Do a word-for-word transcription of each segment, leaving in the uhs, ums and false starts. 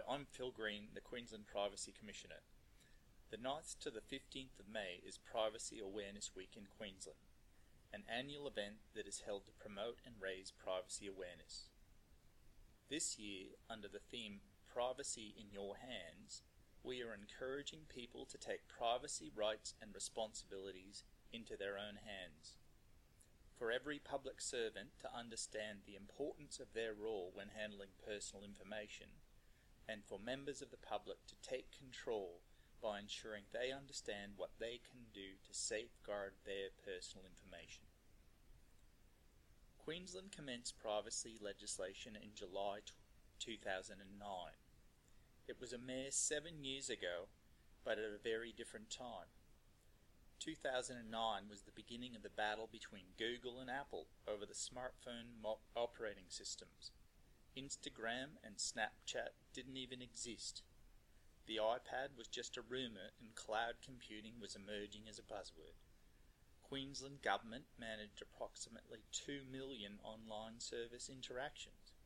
I'm Phil Green, the Queensland Privacy Commissioner. The ninth to the fifteenth of May is Privacy Awareness Week in Queensland, an annual event that is held to promote and raise privacy awareness. This year, under the theme Privacy in Your Hands, we are encouraging people to take privacy rights and responsibilities into their own hands. For every public servant to understand the importance of their role when handling personal information, and for members of the public to take control by ensuring they understand what they can do to safeguard their personal information. Queensland commenced privacy legislation in July two thousand nine. It was a mere seven years ago, but at a very different time. two thousand nine was the beginning of the battle between Google and Apple over the smartphone mo- operating systems. Instagram and Snapchat didn't even exist. The iPad was just a rumour and cloud computing was emerging as a buzzword. Queensland Government managed approximately two million online service interactions.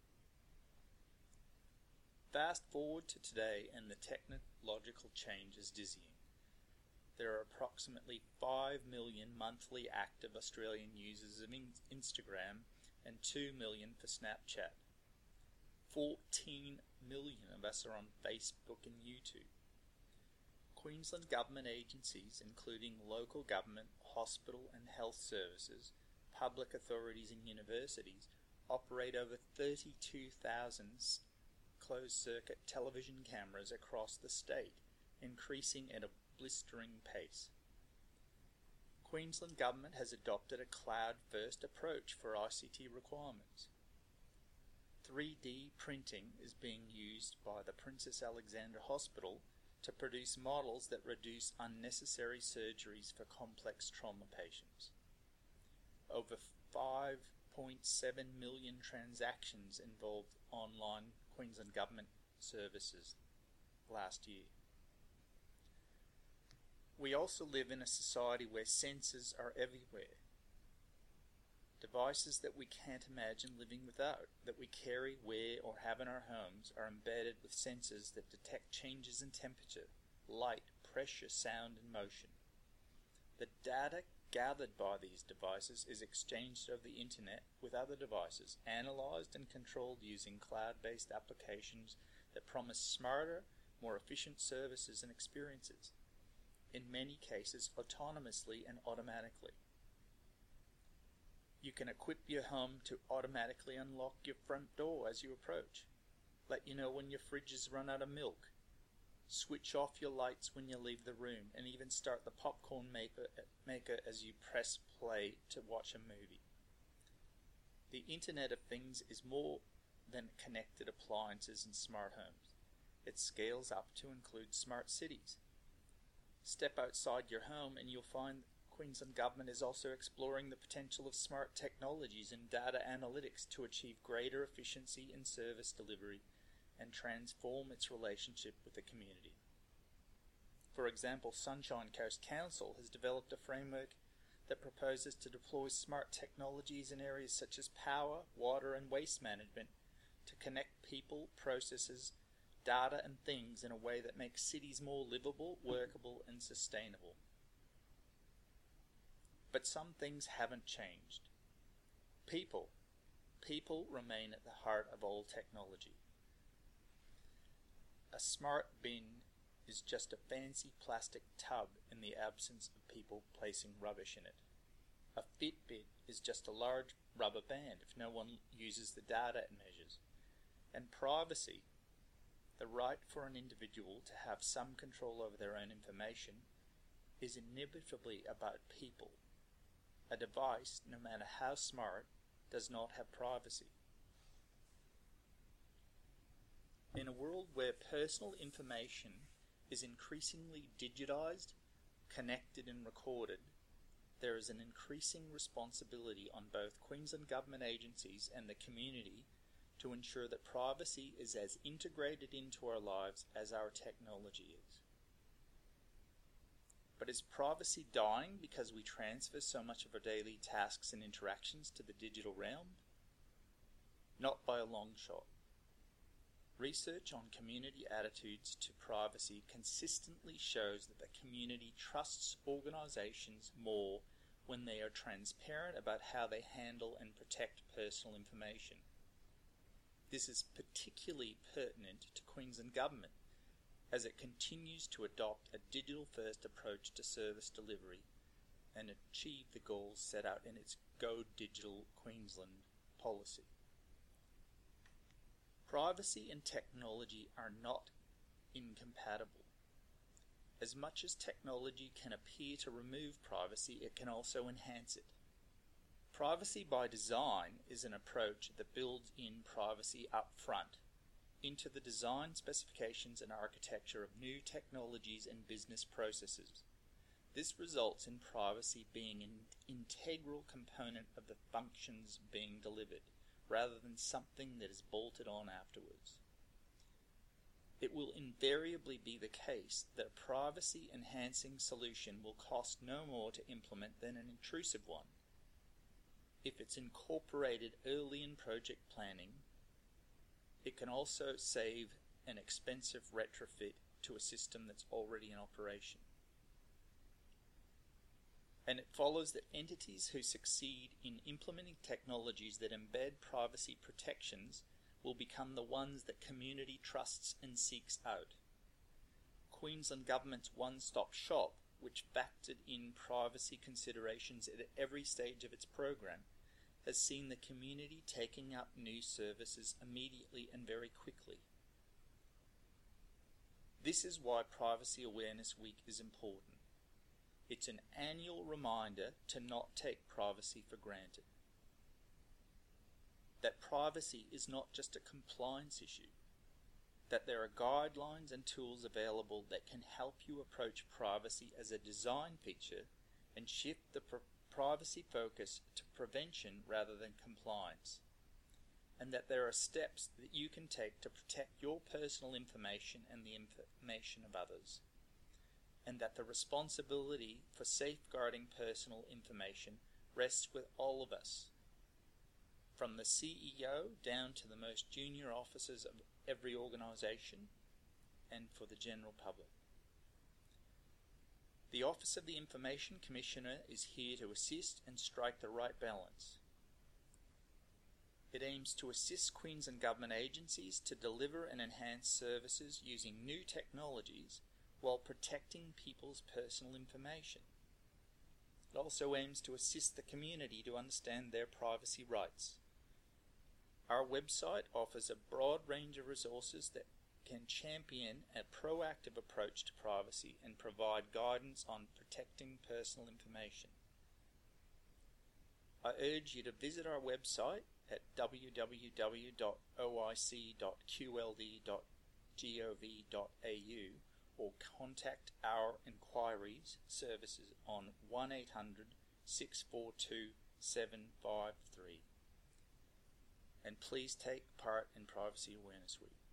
Fast forward to today and the technological change is dizzying. There are approximately five million monthly active Australian users of Instagram and two million for Snapchat. fourteen million of us are on Facebook and YouTube. Queensland government agencies, including local government, hospital and health services, public authorities and universities, operate over thirty-two thousand closed-circuit television cameras across the state, increasing at a blistering pace. Queensland Government has adopted a cloud-first approach for I C T requirements. three D printing is being used by the Princess Alexandra Hospital to produce models that reduce unnecessary surgeries for complex trauma patients. Over five point seven million transactions involved online Queensland Government services last year. We also live in a society where sensors are everywhere. Devices that we can't imagine living without, that we carry, wear, or have in our homes are embedded with sensors that detect changes in temperature, light, pressure, sound, and motion. The data gathered by these devices is exchanged over the internet with other devices, analyzed and controlled using cloud-based applications that promise smarter, more efficient services and experiences, in many cases autonomously and automatically. You can equip your home to automatically unlock your front door as you approach, let you know when your fridge has run out of milk, switch off your lights when you leave the room, and even start the popcorn maker, maker as you press play to watch a movie. The Internet of Things is more than connected appliances and smart homes. It scales up to include smart cities. Step outside your home and you'll find Queensland Government is also exploring the potential of smart technologies and data analytics to achieve greater efficiency in service delivery and transform its relationship with the community. For example, Sunshine Coast Council has developed a framework that proposes to deploy smart technologies in areas such as power, water and waste management to connect people, processes, data and things in a way that makes cities more livable, workable and sustainable. But some things haven't changed. People. People remain at the heart of all technology. A smart bin is just a fancy plastic tub in the absence of people placing rubbish in it. A Fitbit is just a large rubber band if no one uses the data it measures. And privacy, the right for an individual to have some control over their own information, is inevitably about people. A device, no matter how smart, does not have privacy. In a world where personal information is increasingly digitized, connected and recorded, there is an increasing responsibility on both Queensland Government agencies and the community to ensure that privacy is as integrated into our lives as our technology is. But is privacy dying because we transfer so much of our daily tasks and interactions to the digital realm? Not by a long shot. Research on community attitudes to privacy consistently shows that the community trusts organisations more when they are transparent about how they handle and protect personal information. This is particularly pertinent to Queensland Government as it continues to adopt a digital-first approach to service delivery and achieve the goals set out in its Go Digital Queensland policy. Privacy and technology are not incompatible. As much as technology can appear to remove privacy, it can also enhance it. Privacy by design is an approach that builds in privacy up front into the design specifications and architecture of new technologies and business processes. This results in privacy being an integral component of the functions being delivered, rather than something that is bolted on afterwards. It will invariably be the case that a privacy-enhancing solution will cost no more to implement than an intrusive one, if it's incorporated early in project planning. It can also save an expensive retrofit to a system that's already in operation. And it follows that entities who succeed in implementing technologies that embed privacy protections will become the ones that community trusts and seeks out. Queensland Government's one-stop shop, which factored in privacy considerations at every stage of its program, has seen the community taking up new services immediately and very quickly. This is why Privacy Awareness Week is important. It's an annual reminder to not take privacy for granted. That privacy is not just a compliance issue. That there are guidelines and tools available that can help you approach privacy as a design feature and shift the pr- privacy focus to prevention rather than compliance. And that there are steps that you can take to protect your personal information and the information of others. And that the responsibility for safeguarding personal information rests with all of us, from the C E O down to the most junior officers of every organisation and for the general public. The Office of the Information Commissioner is here to assist and strike the right balance. It aims to assist Queensland Government agencies to deliver and enhance services using new technologies while protecting people's personal information. It also aims to assist the community to understand their privacy rights. Our website offers a broad range of resources that can champion a proactive approach to privacy and provide guidance on protecting personal information. I urge you to visit our website at w w w dot o i c dot q l d dot gov dot a u or contact our inquiries services on one eight hundred, six four two, seven five three. And please take part in Privacy Awareness Week.